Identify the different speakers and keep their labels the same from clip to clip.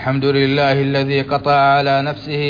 Speaker 1: الحمد لله الذي قطع على نفسه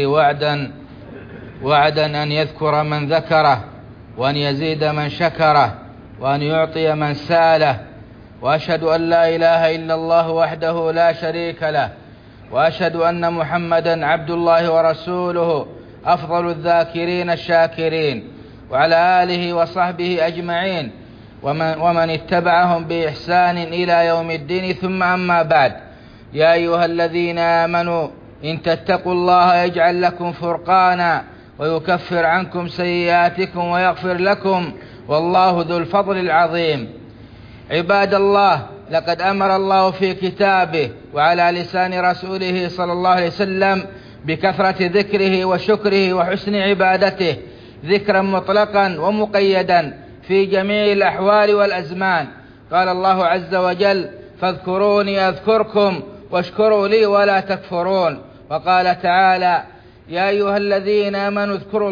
Speaker 1: وعدا أن يذكر من ذكره، وأن يزيد من شكره، وأن يعطي من ساله. وأشهد أن لا إله إلا الله وحده لا شريك له، وأشهد أن محمدا عبد الله ورسوله أفضل الذاكرين الشاكرين، وعلى آله وصحبه أجمعين ومن اتبعهم بإحسان إلى يوم الدين. ثم أما بعد، يا أيها الذين آمنوا إن تتقوا الله يجعل لكم فرقانا ويكفر عنكم سيئاتكم ويغفر لكم، والله ذو الفضل العظيم. عباد الله، لقد أمر الله في كتابه وعلى لسان رسوله صلى الله عليه وسلم بكثرة ذكره وشكره وحسن عبادته، ذكرا مطلقا ومقيدا في جميع الأحوال والأزمان. قال الله عز وجل: فاذكروني أذكركم واشكروا لي ولا تكفرون. وقال تعالى: يا أيها الذين آمنوا اذكروا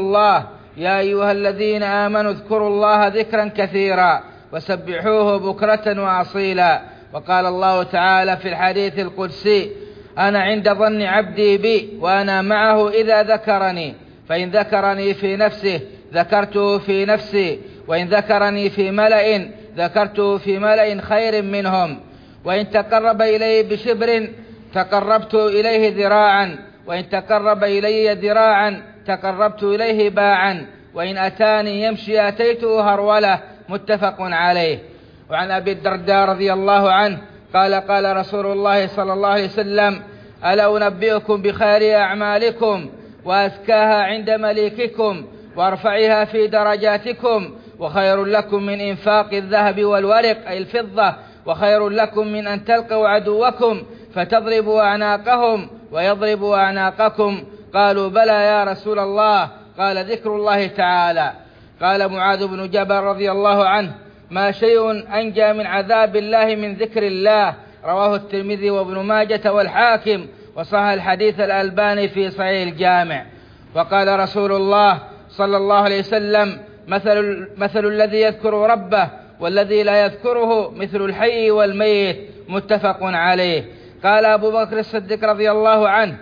Speaker 1: الله ذكرا كثيرا وسبحوه بكرة وأصيلا. وقال الله تعالى في الحديث القدسي: أنا عند ظن عبدي بي وأنا معه إذا ذكرني، فإن ذكرني في نفسه ذكرته في نفسي، وإن ذكرني في ملأ ذكرته في ملأ خير منهم، وإن تقرب إلي بشبر تقربت إليه ذراعا، وإن تقرب إلي ذراعا تقربت إليه باعا، وإن أتاني يمشي أتيته هرولة. متفق عليه. وعن أبي الدرداء رضي الله عنه قال: قال رسول الله صلى الله عليه وسلم: ألا أنبئكم بخير أعمالكم وأزكاها عند مليككم وارفعها في درجاتكم، وخير لكم من إنفاق الذهب والورق أي الفضة، وخير لكم من أن تلقوا عدوكم فتضربوا أعناقهم ويضربوا أعناقكم. قالوا: بلى يا رسول الله. قال: ذكر الله تعالى. قال معاذ بن جبل رضي الله عنه: ما شيء أنجى من عذاب الله من ذكر الله. رواه الترمذي وابن ماجة والحاكم، وصح الحديث الألباني في صحيح الجامع. وقال رسول الله صلى الله عليه وسلم: مثل الذي يذكر ربه والذي لا يذكره مثل الحي والميت. متفق عليه. قال أبو بكر الصديق رضي الله عنه: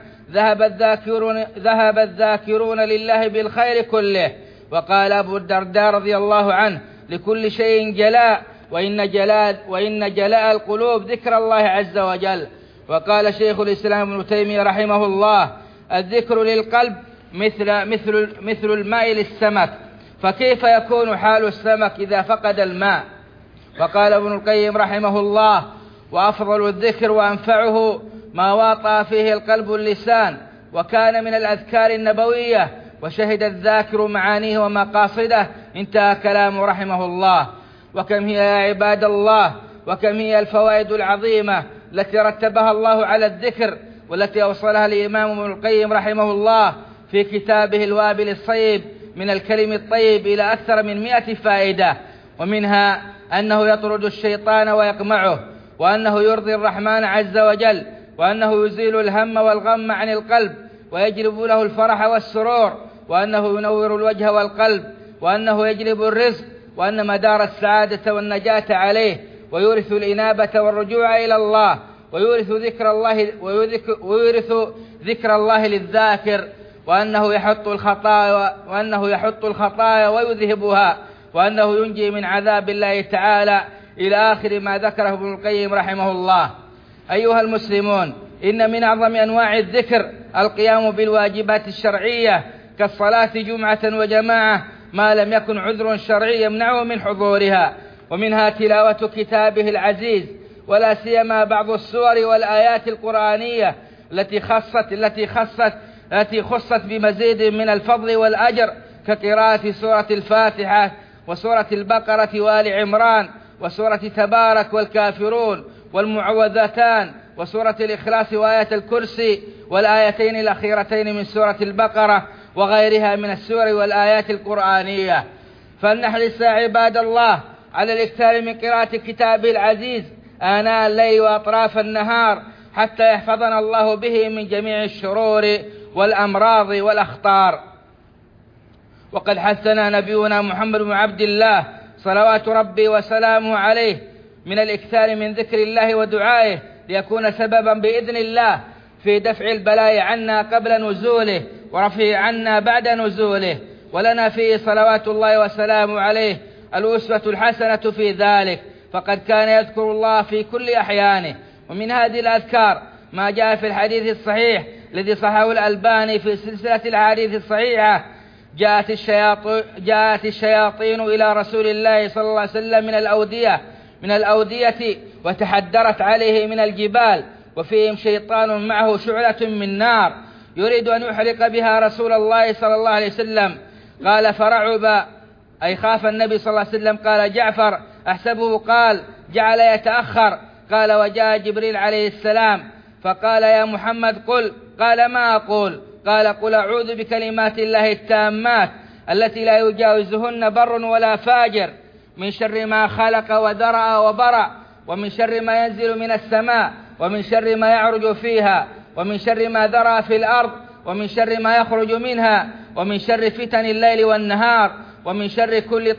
Speaker 1: ذهب الذاكرون لله بالخير كله. وقال أبو الدرداء رضي الله عنه: لكل شيء جلاء، وإن جلاء القلوب ذكر الله عز وجل. وقال شيخ الإسلام ابن تيمية رحمه الله: الذكر للقلب مثل الماء للسمك، فكيف يكون حال السمك إذا فقد الماء؟ وقال ابن القيم رحمه الله: وأفضل الذكر وأنفعه ما واطأ فيه القلب اللسان، وكان من الأذكار النبوية، وشهد الذاكر معانيه ومقاصده. انتهى كلامه رحمه الله. وكم هي يا عباد الله، وكم هي الفوائد العظيمة التي رتبها الله على الذكر، والتي أوصلها الإمام ابن القيم رحمه الله في كتابه الوابل الصيب من الكلم الطيب إلى أكثر من 100 فائدة. ومنها أنه يطرد الشيطان ويقمعه، وأنه يرضي الرحمن عز وجل، وأنه يزيل الهم والغم عن القلب ويجلب له الفرح والسرور، وأنه ينور الوجه والقلب، وأنه يجلب الرزق، وأن مدار السعادة والنجاة عليه، ويورث الإنابة والرجوع إلى الله، ويورث ذكر الله للذاكر، وأنه يحط الخطايا ويذهبها، وأنه ينجي من عذاب الله تعالى، إلى آخر ما ذكره ابن القيم رحمه الله. أيها المسلمون، إن من أعظم أنواع الذكر القيام بالواجبات الشرعية كالصلاة جمعة وجماعة، ما لم يكن عذر شرعي يمنعه من حضورها، ومنها تلاوة كتابه العزيز، ولا سيما بعض السور والآيات القرآنية التي خصت بمزيد من الفضل والأجر، كقراءة سورة الفاتحة وسورة البقرة وآل عمران وسورة تبارك والكافرون والمعوذتان وسورة الإخلاص وآية الكرسي والآيتين الأخيرتين من سورة البقرة وغيرها من السور والآيات القرآنية. فلنحرص عباد الله على الإكثار من قراءة كتابه العزيز آناء الليل وأطراف النهار، حتى يحفظنا الله به من جميع الشرور والأمراض والأخطار. وقد حثنا نبينا محمد بن عبد الله صلوات ربي وسلامه عليه من الإكثار من ذكر الله ودعائه، ليكون سببا بإذن الله في دفع البلاء عنا قبل نزوله ورفعه عنا بعد نزوله، ولنا فيه صلوات الله وسلامه عليه الأسوة الحسنة في ذلك، فقد كان يذكر الله في كل أحيانه. ومن هذه الأذكار ما جاء في الحديث الصحيح الذي صححه الألباني في سلسلة الأحاديث الصحيحة: جاءت الشياطين إلى رسول الله صلى الله عليه وسلم من الأودية وتحدرت عليه من الجبال، وفيهم شيطان معه شعلة من نار يريد أن يحرق بها رسول الله صلى الله عليه وسلم. قال فرعب، أي خاف النبي صلى الله عليه وسلم. قال جعفر أحسبه قال جعل يتأخر. قال وجاء جبريل عليه السلام فقال يا محمد قل. قال ما أقول؟ قال قل أعوذ بكلمات الله التامات التي لا يجاوزهن بر ولا فاجر من شر ما خلق وذرأ وبرأ، ومن شر ما ينزل من السماء، ومن شر ما يعرج فيها، ومن شر ما ذرأ في الأرض، ومن شر ما يخرج منها، ومن شر فتن الليل والنهار، ومن شر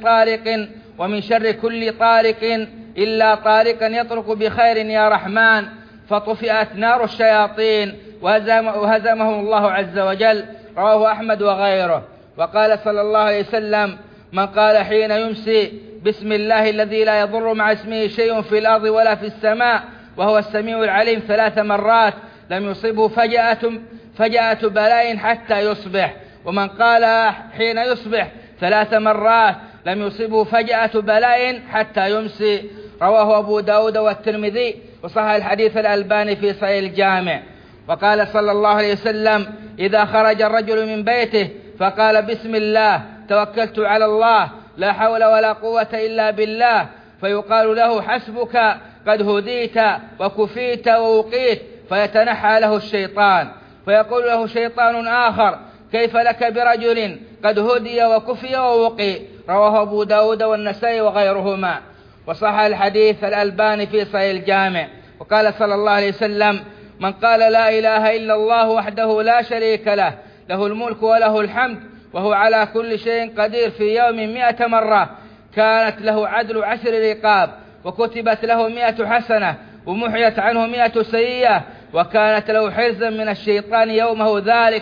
Speaker 1: كل طارق إلا طارقا يطرق بخير يا رحمن. فطفئت نار الشياطين وهزمهم الله عز وجل. رواه أحمد وغيره. وقال صلى الله عليه وسلم: من قال حين يمسي بسم الله الذي لا يضر مع اسمه شيء في الأرض ولا في السماء وهو السميع العليم 3 مرات لم يصبه فجأة بلاء حتى يصبح. ومن قال حين يصبح 3 مرات لم يصبه فجأة بلاء حتى يمسي. رواه أبو داود والترمذي، وصحح الحديث الألباني في صحيح الجامع. وقال صلى الله عليه وسلم: إذا خرج الرجل من بيته فقال بسم الله توكلت على الله لا حول ولا قوة إلا بالله، فيقال له حسبك قد هديت وكفيت ووقيت، فيتنحى له الشيطان، فيقول له شيطان آخر: كيف لك برجل قد هدي وكفي ووقي. رواه أبو داود والنسائي وغيرهما، وصح الحديث الألباني في صحيح الجامع. وقال صلى الله عليه وسلم: من قال لا إله إلا الله وحده لا شريك له له الملك وله الحمد وهو على كل شيء قدير في يوم 100 مرة كانت له عدل 10 رقاب، وكتبت له 100 حسنة، ومحيت عنه 100 سيئة، وكانت له حرزا من الشيطان يومه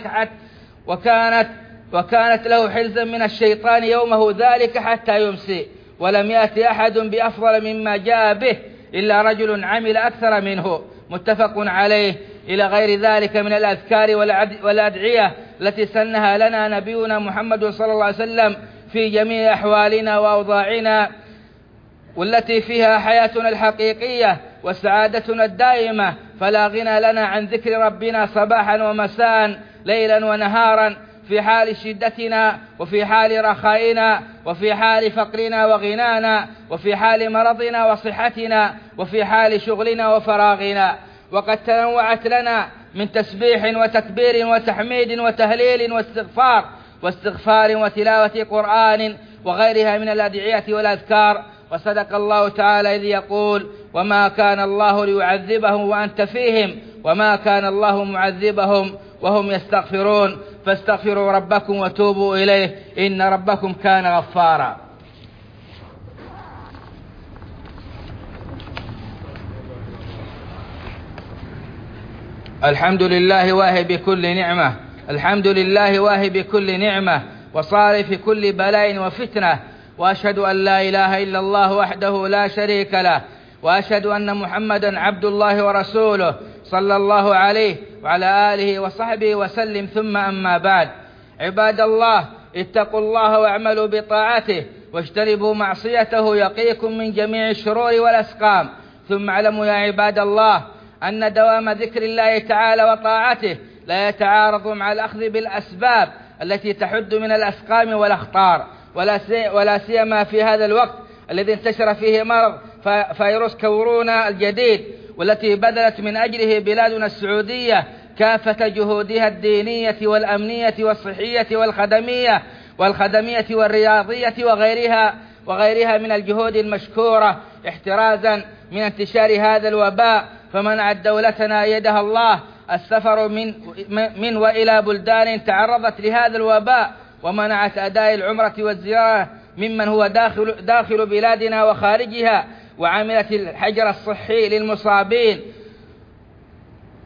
Speaker 1: ذلك حتى يمسي. ولم يأتي أحد بأفضل مما جاء به إلا رجل عمل أكثر منه. متفق عليه. إلى غير ذلك من الأذكار والأدعية التي سنها لنا نبينا محمد صلى الله عليه وسلم في جميع أحوالنا وأوضاعنا، والتي فيها حياتنا الحقيقية وسعادتنا الدائمة، فلا غنى لنا عن ذكر ربنا صباحا ومساء ليلا ونهارا، في حال شدتنا وفي حال رخائنا وفي حال فقرنا وغنانا وفي حال مرضنا وصحتنا وفي حال شغلنا وفراغنا. وقد تنوعت لنا من تسبيح وتكبير وتحميد وتهليل واستغفار وتلاوة قرآن وغيرها من الأدعية والأذكار. وصدق الله تعالى إذ يقول: وما كان الله ليعذبهم وأنت فيهم وما كان الله معذبهم وهم يستغفرون، فاستغفروا ربكم وتوبوا إليه إن ربكم كان غفارا. الحمد لله واهب كل نعمة وصارف كل بلاء وفتنة، وأشهد أن لا إله إلا الله وحده لا شريك له، وأشهد أن محمدا عبد الله ورسوله صلى الله عليه وعلى آله وصحبه وسلم. ثم أما بعد، عباد الله، اتقوا الله واعملوا بطاعته واجتنبوا معصيته يقيكم من جميع الشرور والأسقام. ثم اعلموا يا عباد الله أن دوام ذكر الله تعالى وطاعته لا يتعارض مع الأخذ بالأسباب التي تحد من الأسقام والأخطار، ولا سيما في هذا الوقت الذي انتشر فيه مرض فيروس كورونا الجديد، والتي بذلت من أجله بلادنا السعودية كافة جهودها الدينية والأمنية والصحية والخدمية والرياضية وغيرها من الجهود المشكورة احترازا من انتشار هذا الوباء. فمنعت دولتنا يدها الله السفر من وإلى بلدان تعرضت لهذا الوباء، ومنعت أداء العمرة والزيارة ممن هو داخل بلادنا وخارجها، وعملت الحجر الصحي للمصابين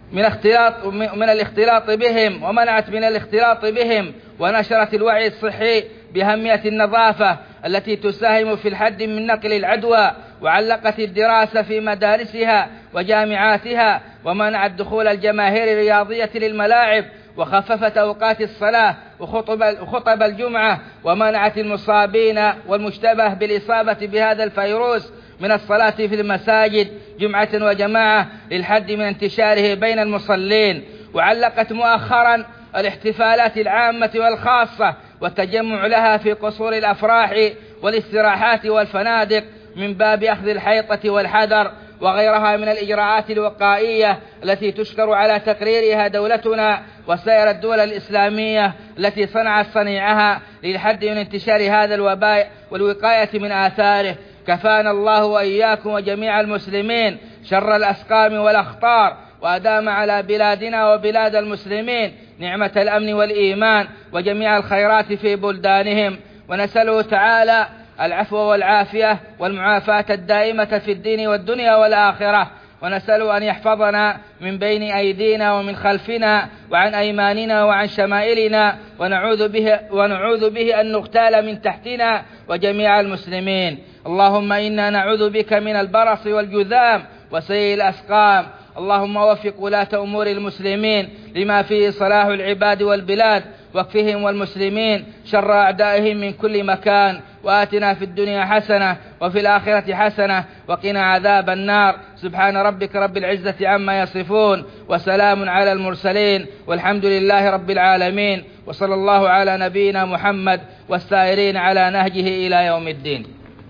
Speaker 1: من الاختلاط بهم، ومنعت من الاختلاط بهم، ونشرت الوعي الصحي بأهمية النظافة التي تساهم في الحد من نقل العدوى، وعلقت الدراسة في مدارسها وجامعاتها، ومنعت دخول الجماهير الرياضية للملاعب، وخففت أوقات الصلاة وخطب الجمعة، ومنعت المصابين والمشتبه بالإصابة بهذا الفيروس من الصلاة في المساجد جمعة وجماعة للحد من انتشاره بين المصلين، وعلقت مؤخرا الاحتفالات العامة والخاصة والتجمع لها في قصور الأفراح والاستراحات والفنادق من باب أخذ الحيطة والحذر وغيرها من الإجراءات الوقائية التي تشكر على تقريرها دولتنا وسائر الدول الإسلامية التي صنعت صنيعها للحد من انتشار هذا الوباء والوقاية من آثاره. كفانا الله وإياكم وجميع المسلمين شر الأسقام والأخطار، وأدام على بلادنا وبلاد المسلمين نعمة الأمن والإيمان وجميع الخيرات في بلدانهم، ونسأله تعالى العفو والعافية والمعافاة الدائمة في الدين والدنيا والآخرة، ونسأله أن يحفظنا من بين أيدينا ومن خلفنا وعن أيماننا وعن شمائلنا، ونعوذ به أن نغتال من تحتنا وجميع المسلمين. اللهم إنا نعوذ بك من البرص والجذام وسيء الأسقام. اللهم وفق ولاة أمور المسلمين لما فيه صلاح العباد والبلاد، واكفهم والمسلمين شر أعدائهم من كل مكان، وآتنا في الدنيا حسنة وفي الآخرة حسنة وقنا عذاب النار. سبحان ربك رب العزة عما يصفون، وسلام على المرسلين، والحمد لله رب العالمين، وصلى الله على نبينا محمد والسائرين على نهجه إلى يوم الدين.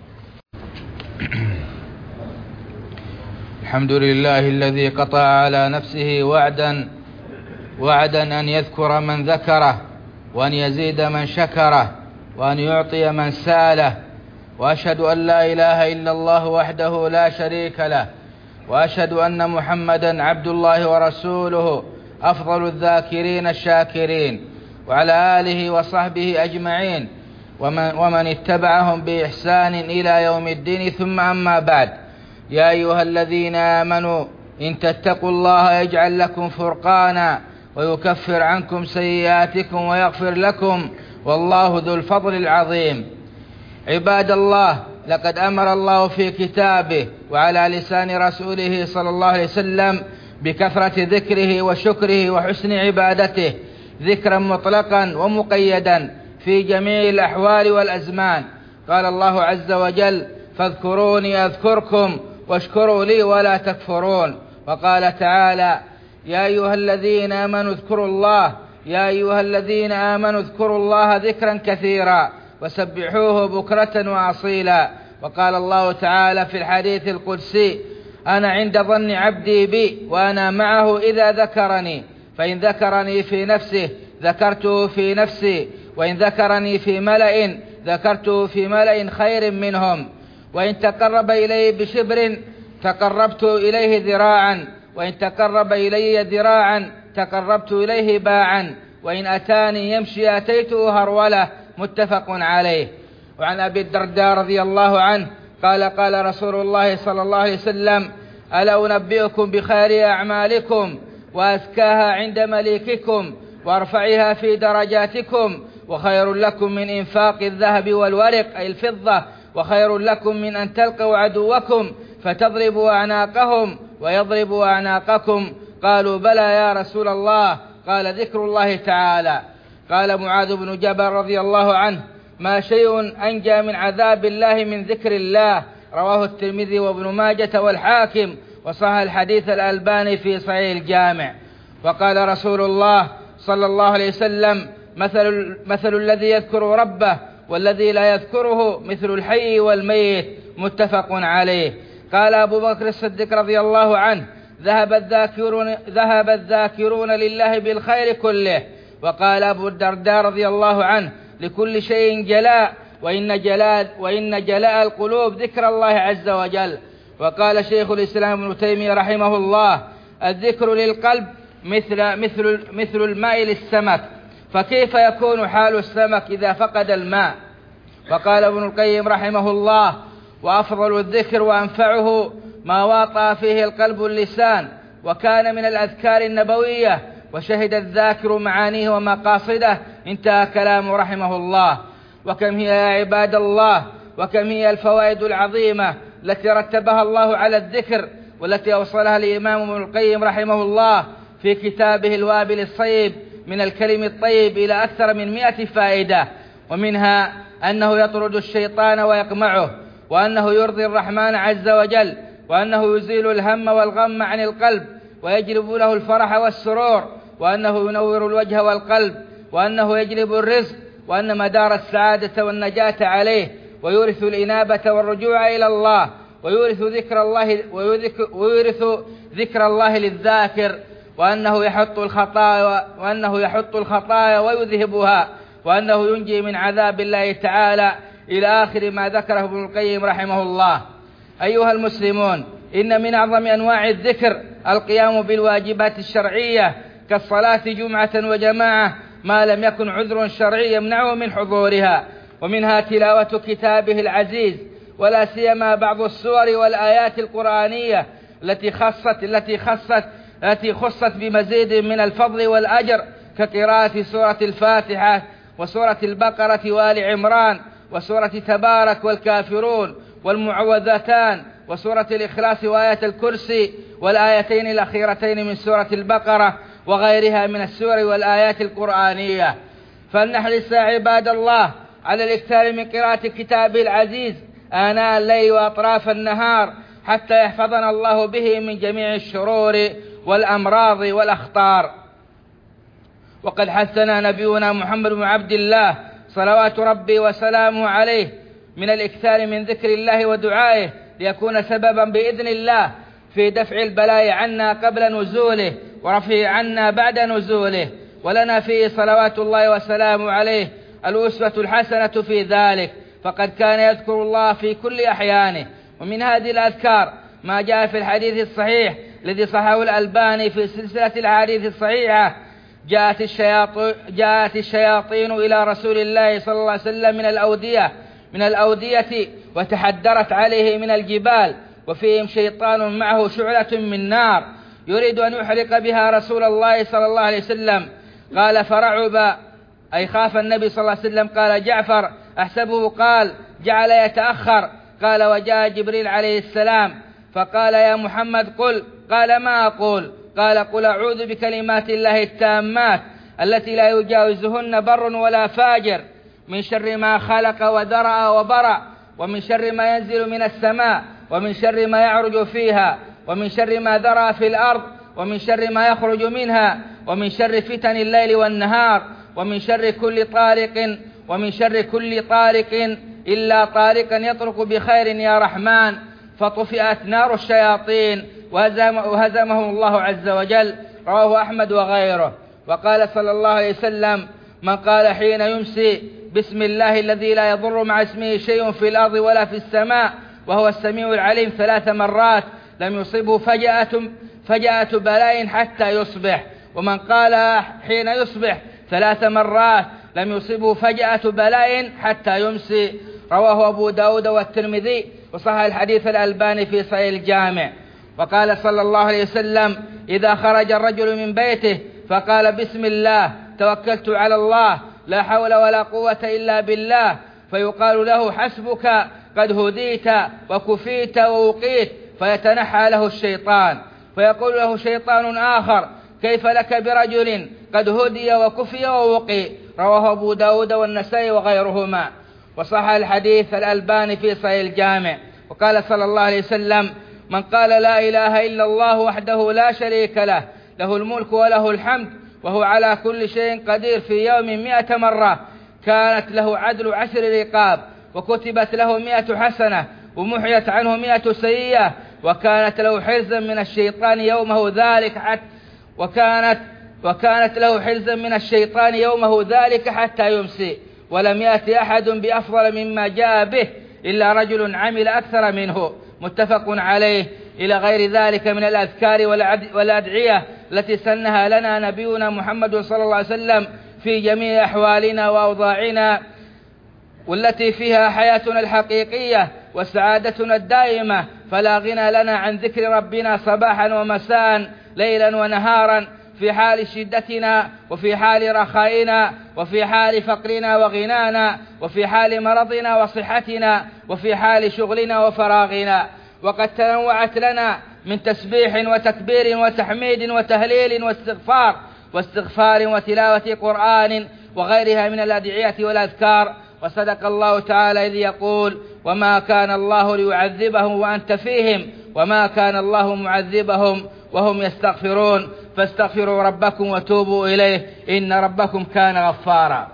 Speaker 1: الحمد لله الذي قطع على نفسه وعدا أن يذكر من ذكره، وأن يزيد من شكره، وأن يعطي من ساله. وأشهد أن لا إله إلا الله وحده لا شريك له، وأشهد أن محمدا عبد الله ورسوله أفضل الذاكرين الشاكرين، وعلى آله وصحبه أجمعين ومن اتبعهم بإحسان إلى يوم الدين. ثم أما بعد، يا أيها الذين آمنوا إن تتقوا الله يجعل لكم فرقانا ويكفر عنكم سيئاتكم ويغفر لكم، والله ذو الفضل العظيم. عباد الله، لقد أمر الله في كتابه وعلى لسان رسوله صلى الله عليه وسلم بكثرة ذكره وشكره وحسن عبادته، ذكرا مطلقا ومقيدا في جميع الأحوال والأزمان. قال الله عز وجل: فاذكروني أذكركم واشكروا لي ولا تكفرون. وقال تعالى: يا أيها الذين آمنوا اذكروا الله ذكرا كثيرا وسبحوه بكرة وأصيلا. وقال الله تعالى في الحديث القدسي: أنا عند ظن عبدي بي وأنا معه إذا ذكرني، فإن ذكرني في نفسه ذكرته في نفسي، وإن ذكرني في ملأ ذكرته في ملأ خير منهم، وإن تقرب إلي بشبر تقربت إليه ذراعا، وإن تقرب إلي ذراعا تقربت إليه باعا، وإن أتاني يمشي أتيته هرولة. متفق عليه. وعن أبي الدرداء رضي الله عنه قال: قال رسول الله صلى الله عليه وسلم: ألا أنبئكم بخير أعمالكم وأزكاها عند مليككم وأرفعها في درجاتكم، وخير لكم من إنفاق الذهب والورق أي الفضة، وخير لكم من أن تلقوا عدوكم فتضربوا أعناقهم ويضربوا أعناقكم. قالوا: بلى يا رسول الله. قال: ذكر الله تعالى. قال معاذ بن جبل رضي الله عنه: ما شيء أنجى من عذاب الله من ذكر الله. رواه الترمذي وابن ماجة والحاكم، وصح الحديث الألباني في صحيح الجامع. وقال رسول الله صلى الله عليه وسلم: مثل الذي يذكر ربه والذي لا يذكره مثل الحي والميت. متفق عليه. قال أبو بكر الصديق رضي الله عنه: ذهب الذاكرون لله بالخير كله. وقال أبو الدرداء رضي الله عنه: لكل شيء جلاء، وإن جلاء القلوب ذكر الله عز وجل. وقال شيخ الإسلام ابن تيمية رحمه الله: الذكر للقلب مثل الماء للسمك، فكيف يكون حال السمك إذا فقد الماء؟ وقال ابن القيم رحمه الله: وأفضل الذكر وأنفعه ما واطأ فيه القلب اللسان، وكان من الأذكار النبوية، وشهد الذاكر معانيه ومقاصده. انتهى كلامه رحمه الله. وكم هي يا عباد الله، وكم هي الفوائد العظيمة التي رتبها الله على الذكر، والتي أوصلها الإمام ابن القيم رحمه الله في كتابه الوابل الصيب من الكلم الطيب إلى أكثر من 100 فائدة. ومنها أنه يطرد الشيطان ويقمعه، وأنه يرضي الرحمن عز وجل، وأنه يزيل الهم والغم عن القلب ويجلب له الفرح والسرور، وأنه ينور الوجه والقلب، وأنه يجلب الرزق، وأن مدار السعادة والنجاة عليه، ويورث الإنابة والرجوع إلى الله، ويورث ذكر الله للذاكر، وأنه يحط الخطايا ويذهبها، وأنه ينجي من عذاب الله تعالى، إلى آخر ما ذكره ابن القيم رحمه الله. أيها المسلمون، إن من أعظم أنواع الذكر القيام بالواجبات الشرعية كالصلاة جمعة وجماعة، ما لم يكن عذر شرعي يمنعه من حضورها، ومنها تلاوة كتابه العزيز، ولا سيما بعض السور والآيات القرآنية التي خصت بمزيد من الفضل والأجر، كقراءة سورة الفاتحة وسورة البقرة وآل عمران وسورة تبارك والكافرون والمعوذتان وسورة الإخلاص وآية الكرسي والآيتين الأخيرتين من سورة البقرة وغيرها من السور والآيات القرآنية. فلنحرص عباد الله على الإكثار من قراءة كتابه العزيز آناء الليل وأطراف النهار، حتى يحفظنا الله به من جميع الشرور والأمراض والأخطار. وقد حثنا نبينا محمد بن عبد الله صلوات ربي وسلامه عليه من الإكثار من ذكر الله ودعائه، ليكون سببا بإذن الله في دفع البلاء عنا قبل نزوله ورفعه عنا بعد نزوله، ولنا فيه صلوات الله وسلامه عليه الأسوة الحسنة في ذلك، فقد كان يذكر الله في كل أحيانه. ومن هذه الأذكار ما جاء في الحديث الصحيح الذي صححه الألباني في سلسلة الأحاديث الصحيحة: جاءت الشياطين إلى رسول الله صلى الله عليه وسلم من الأودية وتحدرت عليه من الجبال، وفيهم شيطان معه شعلة من نار يريد أن يحرق بها رسول الله صلى الله عليه وسلم. قال فرعب، أي خاف النبي صلى الله عليه وسلم. قال جعفر أحسبه قال جعل يتأخر. قال وجاء جبريل عليه السلام فقال يا محمد قل. قال ما أقول؟ قال قل أعوذ بكلمات الله التامات التي لا يجاوزهن بر ولا فاجر، من شر ما خلق وذرأ وبرأ، ومن شر ما ينزل من السماء، ومن شر ما يعرج فيها، ومن شر ما ذرأ في الأرض، ومن شر ما يخرج منها، ومن شر فتن الليل والنهار، ومن شر كل طارق إلا طارقا يطرق بخير يا رحمن. فطفئت نار الشياطين وهزمهم الله عز وجل. رواه أحمد وغيره. وقال صلى الله عليه وسلم: من قال حين يمسي بسم الله الذي لا يضر مع اسمه شيء في الأرض ولا في السماء وهو السميع العليم 3 مرات لم يصبه فجأة بلاء حتى يصبح. ومن قال حين يصبح 3 مرات لم يصبه فجأة بلاء حتى يمسي. رواه أبو داود والترمذي، وصحح الحديث الألباني في صحيح الجامع. وقال صلى الله عليه وسلم: إذا خرج الرجل من بيته فقال بسم الله توكلت على الله لا حول ولا قوة إلا بالله، فيقال له حسبك قد هديت وكفيت ووقيت، فيتنحى له الشيطان، فيقول له شيطان آخر: كيف لك برجل قد هدي وكفي ووقي. رواه أبو داود والنسائي وغيرهما، وصح الحديث الألباني في صحيح الجامع. وقال صلى الله عليه وسلم: من قال لا إله إلا الله وحده لا شريك له له الملك وله الحمد وهو على كل شيء قدير في يوم 100 مرة كانت له عدل 10 رقاب، وكتبت له 100 حسنة، ومحيت عنه 100 سيئة، وكانت له حرزا من الشيطان يومه ذلك حتى يمسي. ولم يأتي أحد بأفضل مما جاء به إلا رجل عمل أكثر منه. متفق عليه. إلى غير ذلك من الأذكار والأدعية التي سنها لنا نبينا محمد صلى الله عليه وسلم في جميع أحوالنا وأوضاعنا، والتي فيها حياتنا الحقيقية وسعادتنا الدائمة، فلا غنى لنا عن ذكر ربنا صباحا ومساء ليلا ونهارا، في حال شدتنا وفي حال رخائنا وفي حال فقرنا وغنانا وفي حال مرضنا وصحتنا وفي حال شغلنا وفراغنا. وقد تنوعت لنا من تسبيح وتكبير وتحميد وتهليل واستغفار وتلاوة قرآن وغيرها من الأدعية والأذكار. وصدق الله تعالى إذ يقول: وما كان الله ليعذبهم وأنت فيهم وما كان الله معذبهم وهم يستغفرون، فاستغفروا ربكم وتوبوا إليه إن ربكم كان غفارا.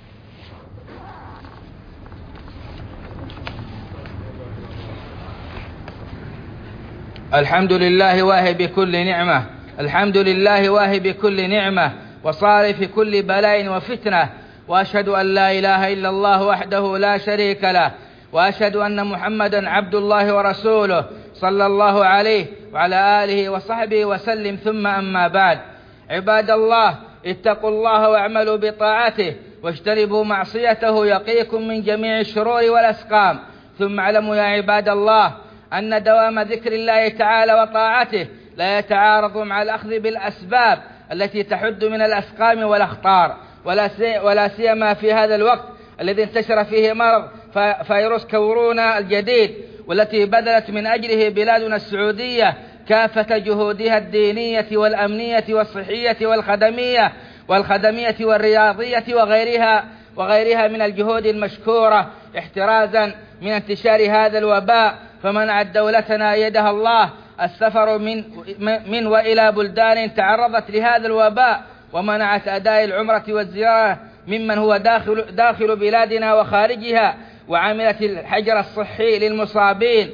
Speaker 1: الحمد لله واهب كل نعمة، الحمد لله واهب كل نعمة وصارف كل بلاء وفتنة، وأشهد أن لا إله إلا الله وحده لا شريك له، وأشهد أن محمدا عبد الله ورسوله صلى الله عليه وعلى آله وصحبه وسلم. ثم أما بعد، عباد الله، اتقوا الله واعملوا بطاعته واجتنبوا معصيته يقيكم من جميع الشرور والأسقام. ثم اعلموا يا عباد الله أن دوام ذكر الله تعالى وطاعته لا يتعارض مع الأخذ بالأسباب التي تحد من الأسقام والأخطار، ولا سيما في هذا الوقت الذي انتشر فيه مرض فيروس كورونا الجديد، والتي بذلت من أجله بلادنا السعودية كافة جهودها الدينية والأمنية والصحية والخدمية والرياضية وغيرها من الجهود المشكورة احترازا من انتشار هذا الوباء. فمنعت دولتنا يدها الله السفر من وإلى بلدان تعرضت لهذا الوباء، ومنعت أداء العمرة والزيارة ممن هو داخل بلادنا وخارجها، وعملت الحجر الصحي للمصابين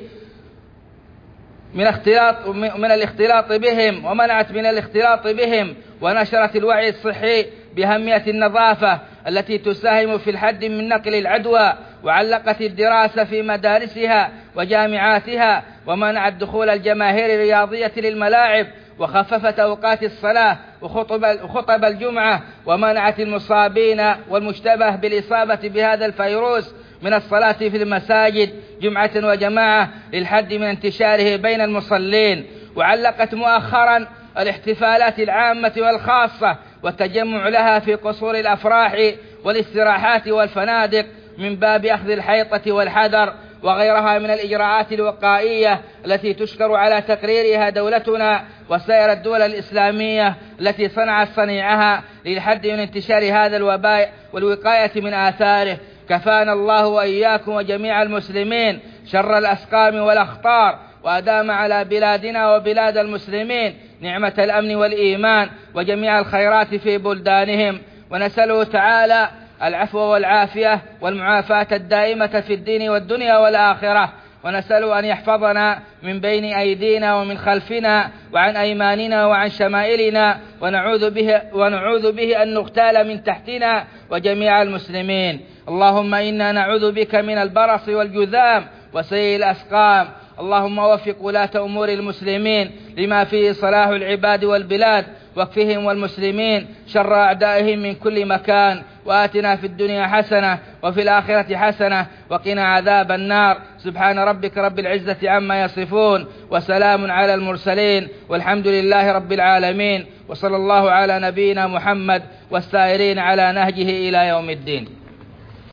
Speaker 1: من الاختلاط بهم، ومنعت من الاختلاط بهم، ونشرت الوعي الصحي بأهمية النظافة التي تساهم في الحد من نقل العدوى، وعلقت الدراسة في مدارسها وجامعاتها، ومنعت دخول الجماهير الرياضية للملاعب، وخففت أوقات الصلاة وخطب الجمعة، ومنعت المصابين والمشتبه بالإصابة بهذا الفيروس من الصلاة في المساجد جمعة وجماعة للحد من انتشاره بين المصلين. وعلقت مؤخرا الاحتفالات العامة والخاصة والتجمع لها في قصور الأفراح والاستراحات والفنادق من باب أخذ الحيطة والحذر وغيرها من الإجراءات الوقائية التي تشكر على تقريرها دولتنا وسائر الدول الإسلامية التي صنعت صنيعها للحد من انتشار هذا الوباء والوقاية من آثاره. كفانا الله وإياكم وجميع المسلمين شر الأسقام والأخطار، وأدام على بلادنا وبلاد المسلمين نعمة الأمن والإيمان وجميع الخيرات في بلدانهم. ونسأله تعالى العفو والعافية والمعافاة الدائمة في الدين والدنيا والآخرة، ونسأله أن يحفظنا من بين أيدينا ومن خلفنا وعن أيماننا وعن شمائلنا، ونعوذ به أن نغتال من تحتنا وجميع المسلمين. اللهم إنا نعوذ بك من البرص والجذام وسيء الأسقام. اللهم وفق ولاة أمور المسلمين لما فيه صلاح العباد والبلاد، واكفهم والمسلمين شر أعدائهم من كل مكان، وآتنا في الدنيا حسنة وفي الآخرة حسنة وقنا عذاب النار. سبحان ربك رب العزة عما يصفون، وسلام على المرسلين، والحمد لله رب العالمين، وصلى الله على نبينا محمد والسائرين على نهجه إلى يوم الدين.